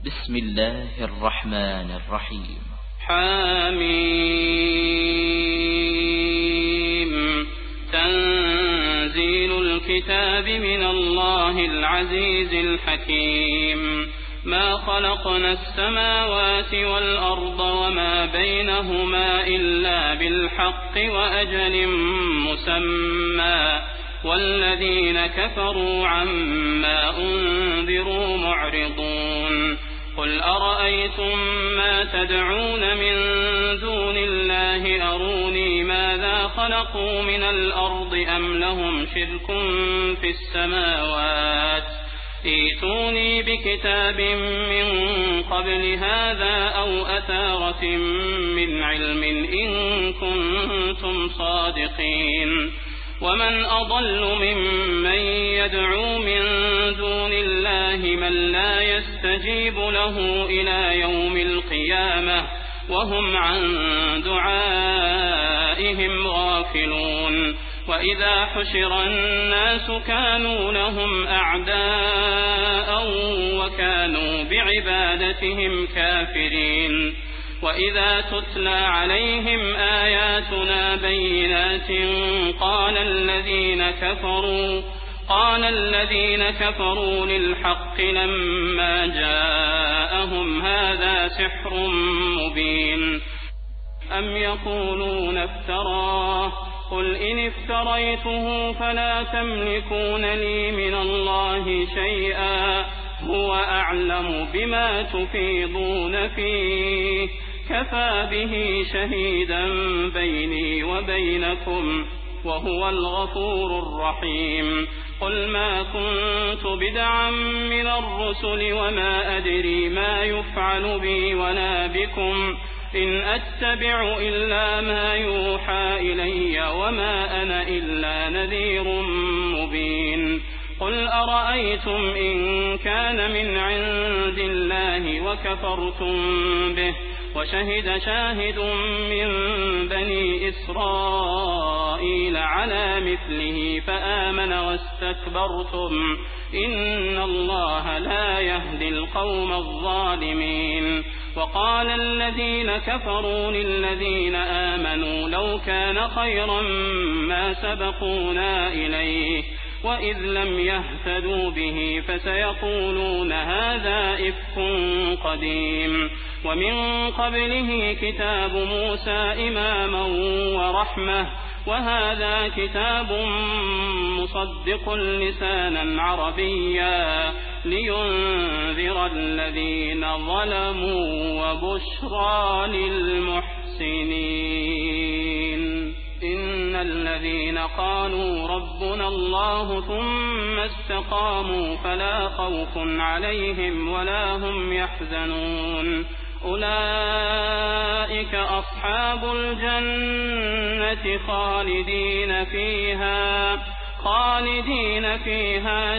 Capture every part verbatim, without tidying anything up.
بسم الله الرحمن الرحيم. حميم. تنزيل الكتاب من الله العزيز الحكيم. ما خلقنا السماوات والأرض وما بينهما إلا بالحق وأجل مسمى والذين كفروا عما أنذروا معرضون. قل أرأيتم ما تدعون من دون الله أروني ماذا خلقوا من الأرض أم لهم شرك في السماوات ائتوني بكتاب من قبل هذا أو أثارة من علم إن كنتم صادقين. ومن أضل ممن يدعو من دون الله من لا يستجيب له إلى يوم القيامة وهم عن دعائهم غافلون. وإذا حشر الناس كانوا لهم أعداء وكانوا بعبادتهم كافرين. وإذا تتلى عليهم آياتنا بينات قال الذين كفروا قال الذين كفروا للحق لما جاءهم هذا سحر مبين. أم يقولون افتراه قل إن افتريته فلا تملكون لي من الله شيئا هو أعلم بما تفيضون فيه كفى به شهيدا بيني وبينكم وهو الغفور الرحيم. قل ما كنت بدعا من الرسل وما أدري ما يفعل بي ولا بكم إن أتبع إلا ما يوحى إلي وما أنا إلا نذير مبين. قل أرأيتم إن كان من عند الله وكفرتم به وشهد شاهد من بني إسرائيل على مثله فآمن واستكبرتم إن الله لا يهدي القوم الظالمين. وقال الذين كفروا للذين آمنوا لو كان خيرا ما سبقونا إليه وإذ لم يهتدوا به فسيقولون هذا إفك قديم. ومن قبله كتاب موسى إماما ورحمة وهذا كتاب مصدق لسانا عربيا لينذر الذين ظلموا وبشرى للمحسنين. إن الذين قالوا ربنا الله ثم استقاموا فلا خوف عليهم ولا هم يحزنون. أولئك أصحاب الجنة خالدين فيها خالدين فيها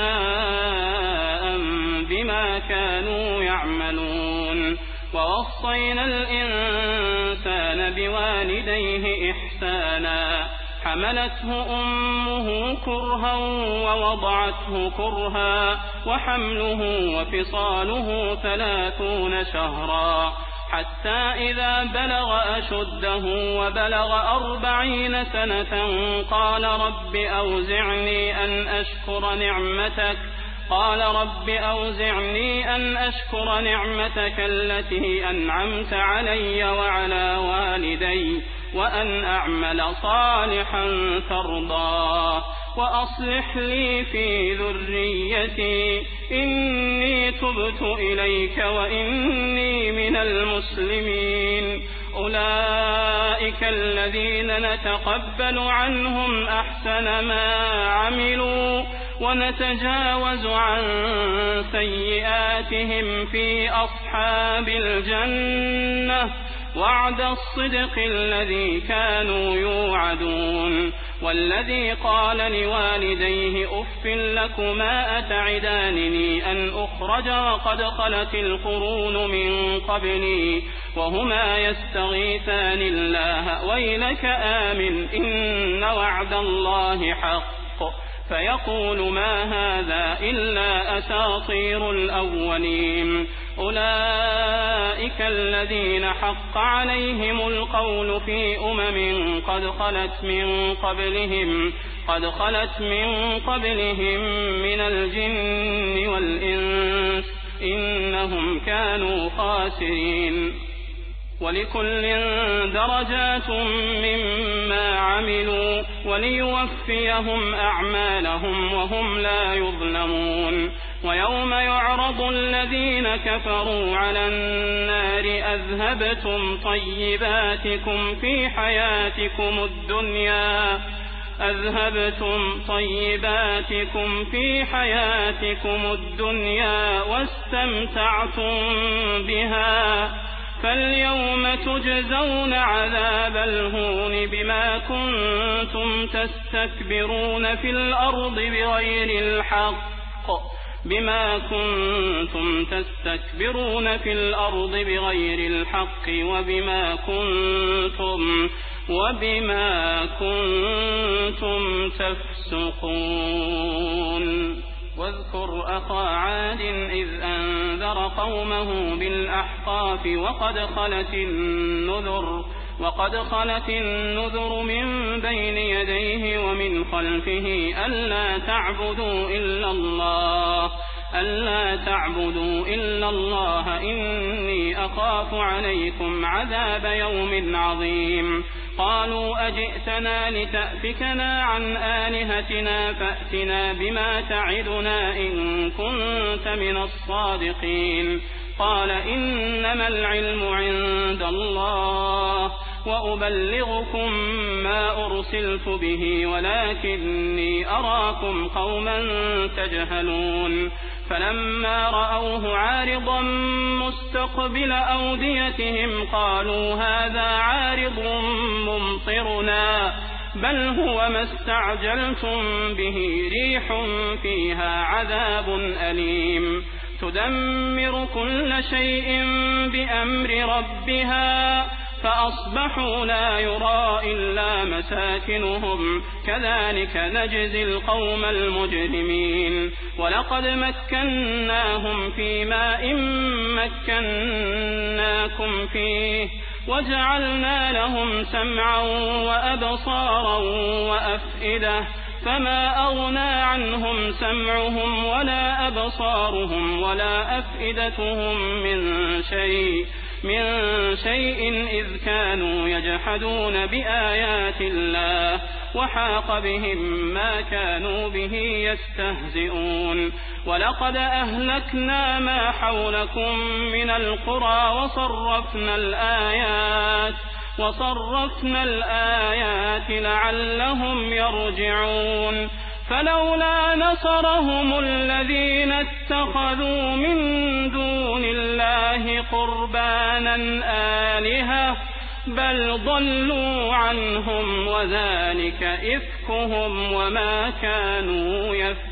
جزاء بما كانوا يعملون. ووصينا الإنسان بوالديه إحسانا حملته أمه كرها ووضعته كرها وحمله وفصاله ثلاثون شهرا حتى إذا بلغ أشده وبلغ أربعين سنة قال رب أوزعني أن أشكر نعمتك قال رب أوزعني أن أشكر نعمتك التي أنعمت علي وعلى والدي وأن أعمل صالحا ترضاه وأصلح لي في ذريتي إني تبت إليك وإني من المسلمين. أولئك الذين نتقبل عنهم أحسن ما عملوا ونتجاوز عن سيئاتهم في أصحاب الجنة وعد الصدق الذي كانوا يوعدون. والذي قال لوالديه أف لكما أتعدانني أن أخرج وقد خلت القرون من قبلي وهما يستغيثان الله ويلك آمن إن وعد الله حق فيقول ما هذا إلا أساطير الأولين أولئك الذين حق عليهم القول في أمم قد خلت من قبلهم قد خلت من قبلهم من الجن والإنس إنهم كانوا خاسرين ولكل درجات مما عملوا وليوفيهم أعمالهم وهم لا يظلمون ويوم يعرض الذين كفروا على النار أذهبتم طيباتكم في حياتكم الدنيا أذهبتم طيباتكم في حياتكم الدنيا واستمتعتم بها فاليوم تجزون عذاب الهون بما كنتم تستكبرون في الأرض بغير الحق بما كنتم تستكبرون في الأرض بغير الحق وبما كنتم وبما كنتم تفسقون واذكر أخا عاد إذ أنذر قومه بالأحقاف وقد خلت النذر وقد خلت النذر من بين يديه ومن خلفه ألا تعبدوا إلا الله ألا تعبدوا إلا الله إني أخاف عليكم عذاب يوم عظيم قالوا أجئتنا لتأفكنا عن آلهتنا فأتنا بما تعدنا إن كنت من الصادقين قال إنما العلم عند الله وأبلغكم ما أرسلت به ولكني أراكم قوما تجهلون فلما رأوه عارضا مستقبل أوديتهم قالوا هذا عارض ممطرنا بل هو ما استعجلتم به ريح فيها عذاب أليم تدمر كل شيء بأمر ربها فأصبحوا لا يرى إلا مساكنهم كذلك نجزي القوم المجرمين ولقد مكناهم في ماء مكناكم فيه وجعلنا لهم سمعا وأبصارا وأفئدة فما أغنى عنهم سمعهم ولا أبصارهم ولا أفئدتهم من شيء من شيء إذ كانوا يجحدون بآيات الله وحاق بهم ما كانوا به يستهزئون ولقد أهلكنا ما حولكم من القرى وصرفنا الآيات وصرفنا الآيات لعلهم يرجعون فلولا نصرهم الذين اتخذوا من دون الله قربانا آلهة بل ضلوا عنهم وذلك إفكهم وما كانوا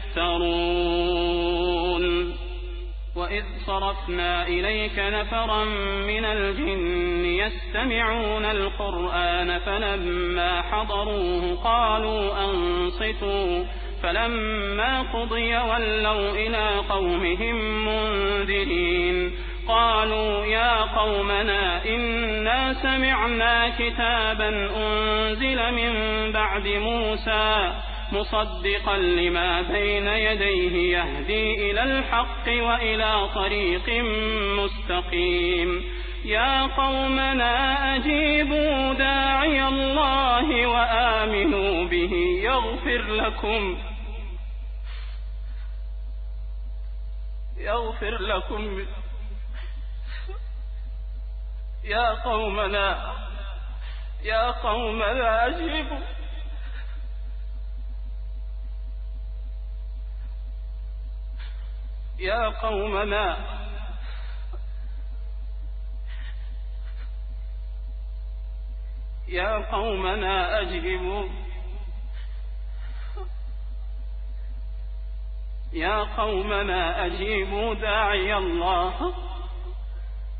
يفترون وإذ صرفنا إليك نفرا من الجن يستمعون القرآن فلما حضروه قالوا أنصتوا فلما قضي ولوا إلى قومهم منذرين قالوا يا قومنا إنا سمعنا كتابا أنزل من بعد موسى مصدقا لما بين يديه يهدي إلى الحق وإلى طريق مستقيم يا قومنا أجيبوا داعي الله وآمنوا به يغفر لكم يغفر لكم يا قومنا يا قومنا أجيبوا يا قومنا يا قومنا أجيبوا يا قومنا أجيبوا داعي الله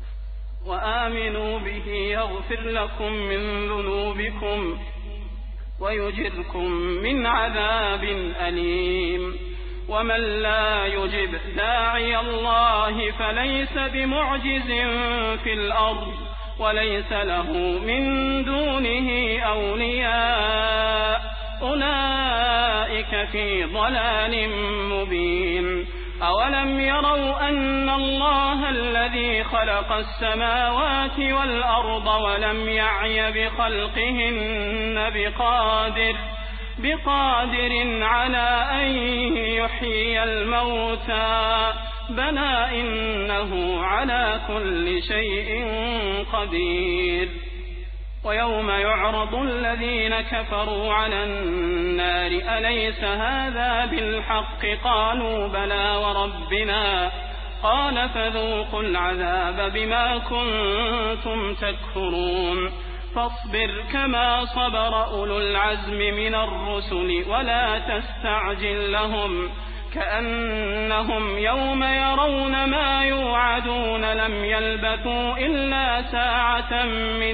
وآمنوا به يغفر لكم من ذنوبكم ويجركم من عذاب أليم. ومن لا يجب داعي الله فليس بمعجز في الأرض وليس له من دونه أولياء أولئك في ضلال مبين. أولم يروا أن الله الذي خلق السماوات والأرض ولم يعي بخلقهن بقادر بقادر على أن يحيي الموتى بلى إنه على كل شيء قدير. ويوم يعرض الذين كفروا على النار أليس هذا بالحق قالوا بلى وربنا قال فذوقوا العذاب بما كنتم تكفرون. فاصبر كما صبر أولو العزم من الرسل ولا تستعجل لهم كأنهم يوم يرون ما يوعدون لم يلبثوا إلا ساعة من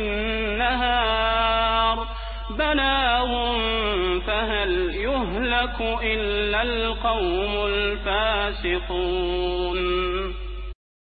نهار بلاغ فهل يهلك إلا القوم الفاسقون.